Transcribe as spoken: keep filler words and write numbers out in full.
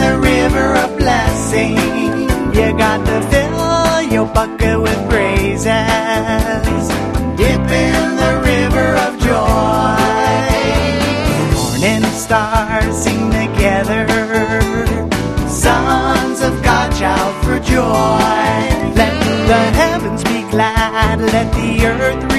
the river of blessing. You got to fill your bucket with praises. Dip in the river of joy. Morning stars sing together. Sons of God shout for joy. Let the heavens be glad. Let the earth